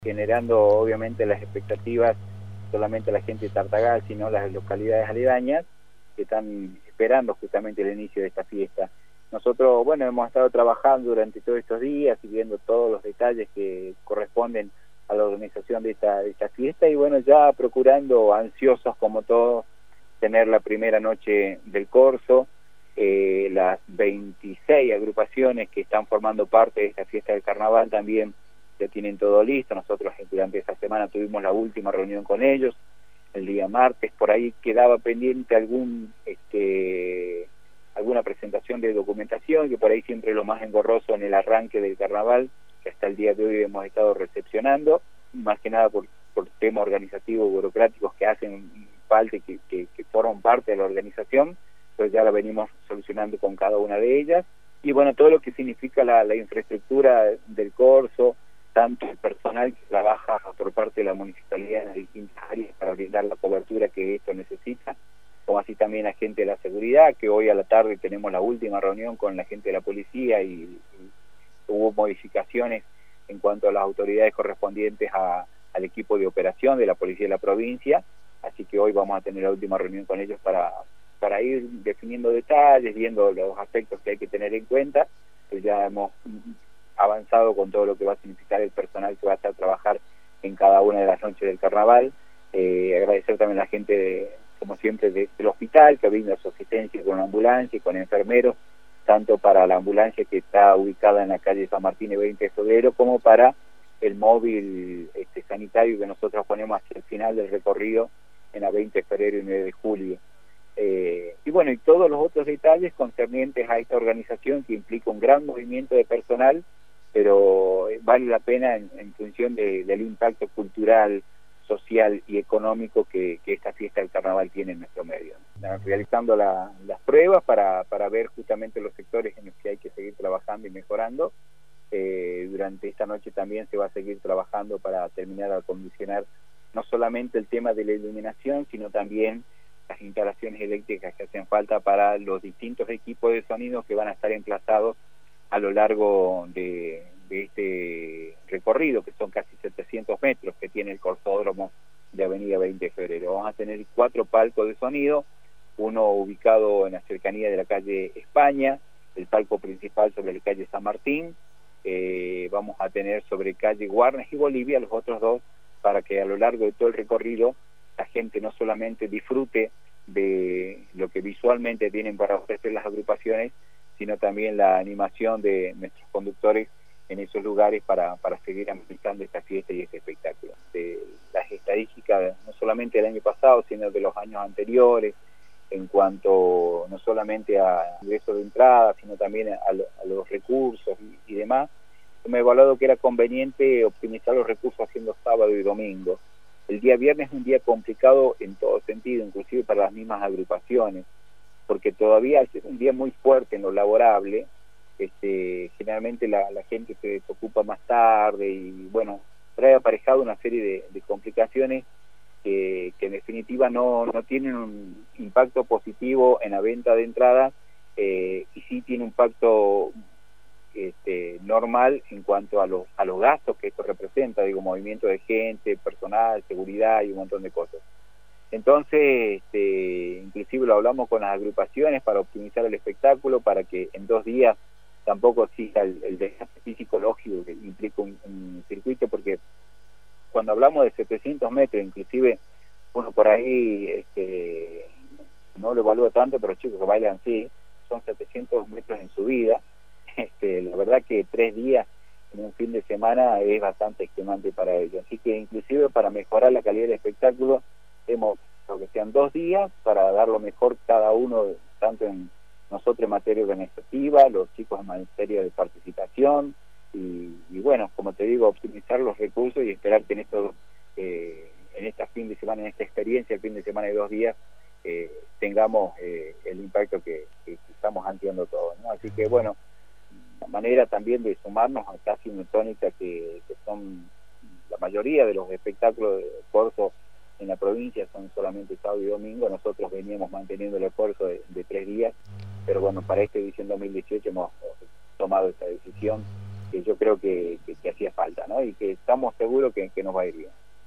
generando obviamente las expectativas solamente la gente de Tartagal, sino las localidades aledañas que están esperando justamente el inicio de esta fiesta. Nosotros, bueno, hemos estado trabajando durante todos estos días y viendo todos los detalles que corresponden a la organización de esta fiesta y bueno, ya procurando, ansiosos como todos, tener la primera noche del corso, las 26 agrupaciones que están formando parte de esta fiesta del carnaval también ya tienen todo listo. Nosotros durante esta semana tuvimos la última reunión con ellos, el día martes. Por ahí quedaba pendiente alguna presentación de documentación, que por ahí siempre es lo más engorroso en el arranque del carnaval, que hasta el día de hoy hemos estado recepcionando, más que nada por temas organizativos, burocráticos que hacen falta y que forman parte de la organización. Pues ya la venimos solucionando con cada una de ellas. Y bueno, todo lo que significa la infraestructura del corso, tanto el personal que trabaja por parte de la municipalidad en las distintas áreas para brindar la cobertura que esto necesita, como así también la gente de la seguridad, que hoy a la tarde tenemos la última reunión con la gente de la policía y hubo modificaciones en cuanto a las autoridades correspondientes al equipo de operación de la policía de la provincia, así que hoy vamos a tener la última reunión con ellos para ir definiendo detalles, viendo los aspectos que hay que tener en cuenta. Pues ya hemos avanzado con todo lo que va a significar el personal que va a estar trabajar en cada una de las noches del carnaval. Agradecer también a la gente, como siempre, del hospital, que brinda su asistencia con ambulancia y con enfermeros, tanto para la ambulancia que está ubicada en la calle San Martín y 20 de febrero, como para el móvil sanitario que nosotros ponemos hacia el final del recorrido en la 20 de febrero y 9 de julio. Y bueno, y todos los otros detalles concernientes a esta organización que implica un gran movimiento de personal, pero vale la pena en función del impacto cultural, social y económico que esta fiesta del carnaval tiene en nuestro medio. Realizando las pruebas para ver justamente los sectores en los que hay que seguir trabajando y mejorando. Durante esta noche también se va a seguir trabajando para terminar de acondicionar no solamente el tema de la iluminación, sino también las instalaciones eléctricas que hacen falta para los distintos equipos de sonido que van a estar emplazados a lo largo de este recorrido, que son casi 700 metros que tiene el corsódromo de Avenida 20 de Febrero. Vamos a tener 4 palcos de sonido, uno ubicado en la cercanía de la calle España, el palco principal sobre la calle San Martín, vamos a tener sobre calle Guarnes y Bolivia los otros 2, para que a lo largo de todo el recorrido la gente no solamente disfrute de lo que visualmente tienen para ofrecer las agrupaciones, sino también la animación de nuestros conductores en esos lugares para seguir amplificando esta fiesta y este espectáculo. De las estadísticas, no solamente del año pasado, sino de los años anteriores, en cuanto no solamente a ingreso de entrada, sino también a los recursos y demás, hemos evaluado que era conveniente optimizar los recursos haciendo sábado y domingo. El día viernes es un día complicado en todo sentido, inclusive para las mismas agrupaciones, porque todavía es un día muy fuerte en lo laborable. Generalmente la gente se desocupa más tarde y bueno, trae aparejado una serie de complicaciones que en definitiva no tienen un impacto positivo en la venta de entradas, y sí tiene un impacto normal en cuanto a los gastos que esto representa, digo, movimiento de gente, personal, seguridad y un montón de cosas. Entonces, inclusive lo hablamos con las agrupaciones para optimizar el espectáculo, para que en 2 días tampoco exista el desgaste físico lógico que implica un circuito, porque cuando hablamos de 700 metros, inclusive uno por ahí no lo evalúa tanto, pero chicos que bailan sí, son 700 metros en subida. La verdad que 3 días en un fin de semana es bastante extenuante para ellos, así que inclusive para mejorar la calidad del espectáculo hemos que sean 2 días para dar lo mejor cada uno, tanto en nosotros en materia organizativa, los chicos en materia de participación y bueno, como te digo, optimizar los recursos y esperar que en esta fin de semana, en esta experiencia, el fin de semana de 2 días, tengamos el impacto que estamos ansiando todos, ¿no? Así que bueno, la manera también de sumarnos a casi una tónica que son la mayoría de los espectáculos de corso en la provincia son solamente sábado y domingo. Nosotros veníamos manteniendo el esfuerzo de 3 días, pero bueno, para esta edición 2018 hemos tomado esta decisión yo creo que hacía falta, ¿no? Y que estamos seguros que nos va a ir bien.